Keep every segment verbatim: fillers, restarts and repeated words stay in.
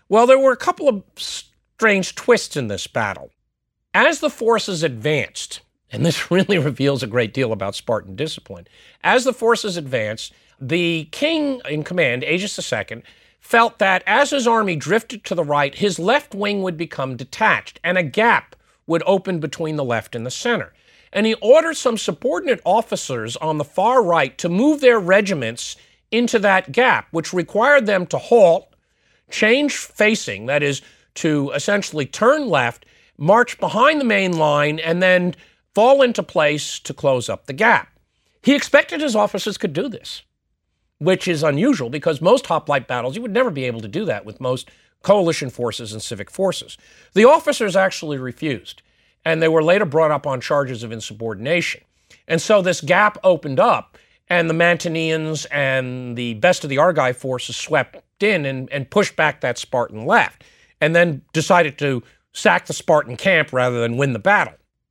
Well, there were a couple of strange twists in this battle. As the forces advanced, and this really reveals a great deal about Spartan discipline, as the forces advanced, the king in command, Agis the Second, felt that as his army drifted to the right, his left wing would become detached, and a gap would open between the left and the center. And he ordered some subordinate officers on the far right to move their regiments into that gap, which required them to halt, change facing, that is, to essentially turn left, march behind the main line, and then fall into place to close up the gap. He expected his officers could do this, which is unusual because most hoplite battles, you would never be able to do that with most coalition forces and civic forces. The officers actually refused, and they were later brought up on charges of insubordination. And so this gap opened up, and the Mantineans and the best of the Argive forces swept in and, and pushed back that Spartan left, and then decided to sack the Spartan camp rather than win the battle.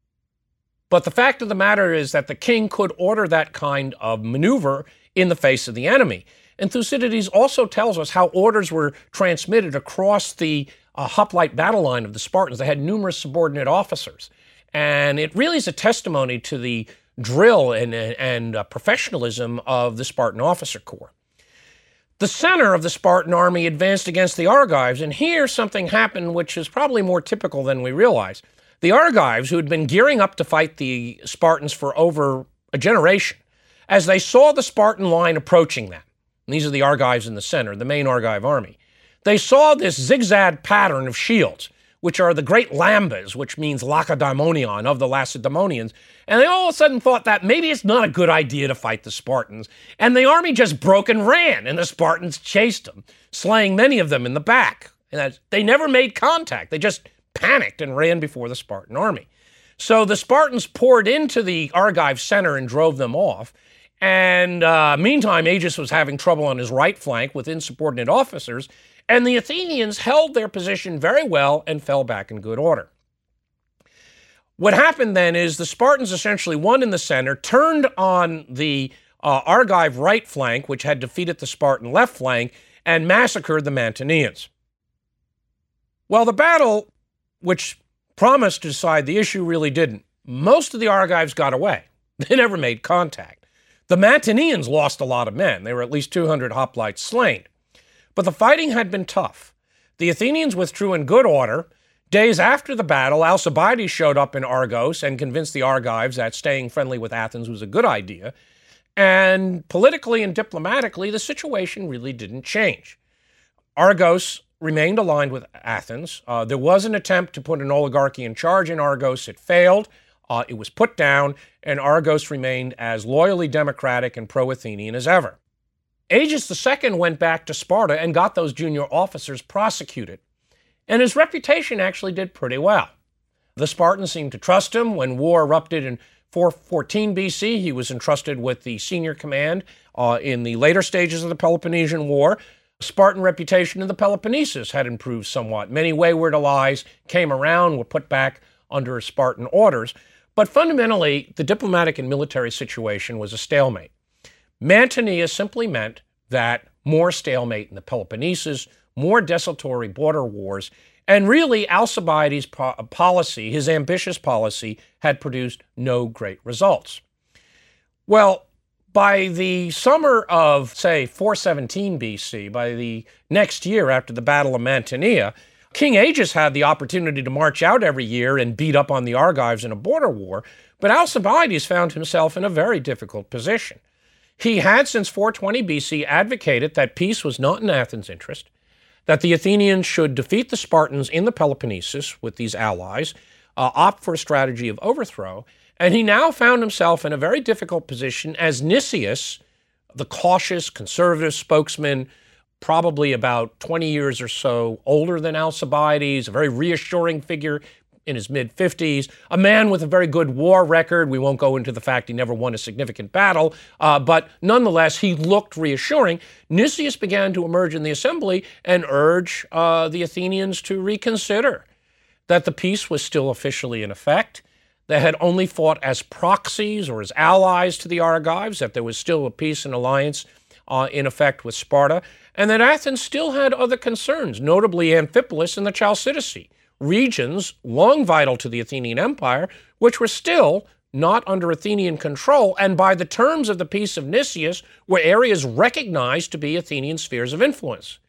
But the fact of the matter is that the king could order that kind of maneuver in the face of the enemy. And Thucydides also tells us how orders were transmitted across the uh, hoplite battle line of the Spartans. They had numerous subordinate officers. And it really is a testimony to the drill and, and uh, professionalism of the Spartan officer corps. The center of the Spartan army advanced against the Argives, and here something happened which is probably more typical than we realize. The Argives, who had been gearing up to fight the Spartans for over a generation, as they saw the Spartan line approaching them, and these are the Argives in the center, the main Argive army, they saw this zigzag pattern of shields, which are the great lambas, which means Lacedaemonion, of the Lacedaemonians, and they all of a sudden thought that maybe it's not a good idea to fight the Spartans, and the army just broke and ran, and the Spartans chased them, slaying many of them in the back. And they never made contact. They just panicked and ran before the Spartan army. So the Spartans poured into the Argive center and drove them off. And uh, meantime, Agis was having trouble on his right flank with insubordinate officers, and the Athenians held their position very well and fell back in good order. What happened then is the Spartans essentially won in the center, turned on the uh, Argive right flank, which had defeated the Spartan left flank, and massacred the Mantineans. Well, the battle, which promised to decide the issue, really didn't. Most of the Argives got away. They never made contact. The Mantineans lost a lot of men. There were at least two hundred hoplites slain. But the fighting had been tough. The Athenians withdrew in good order. Days after the battle, Alcibiades showed up in Argos and convinced the Argives that staying friendly with Athens was a good idea. And politically and diplomatically, the situation really didn't change. Argos remained aligned with Athens. Uh, there was an attempt to put an oligarchy in charge in Argos. It failed. Uh, it was put down, and Argos remained as loyally democratic and pro-Athenian as ever. Agis the Second went back to Sparta and got those junior officers prosecuted. And his reputation actually did pretty well. The Spartans seemed to trust him. When war erupted in four fourteen B C, he was entrusted with the senior command uh, in the later stages of the Peloponnesian War. Spartan reputation in the Peloponnesus had improved somewhat. Many wayward allies came around, were put back under Spartan orders. But fundamentally, the diplomatic and military situation was a stalemate. Mantinea simply meant that more stalemate in the Peloponnesus, more desultory border wars, and really Alcibiades' po- policy, his ambitious policy, had produced no great results. Well, by the summer of, say, four seventeen B C, by the next year after the Battle of Mantinea, King Agis had the opportunity to march out every year and beat up on the Argives in a border war, but Alcibiades found himself in a very difficult position. He had, since four twenty B C, advocated that peace was not in Athens' interest, that the Athenians should defeat the Spartans in the Peloponnesus with these allies, uh, opt for a strategy of overthrow, and he now found himself in a very difficult position as Nicias, the cautious, conservative spokesman, probably about twenty years or so older than Alcibiades, a very reassuring figure in his mid-fifties, a man with a very good war record. We won't go into the fact he never won a significant battle, uh, but nonetheless, he looked reassuring. Nicias began to emerge in the assembly and urge uh, the Athenians to reconsider that the peace was still officially in effect. They had only fought as proxies or as allies to the Argives, that there was still a peace and alliance uh, in effect with Sparta, and that Athens still had other concerns, notably Amphipolis and the Chalcidice, regions long vital to the Athenian Empire, which were still not under Athenian control, and by the terms of the Peace of Nicias, were areas recognized to be Athenian spheres of influence.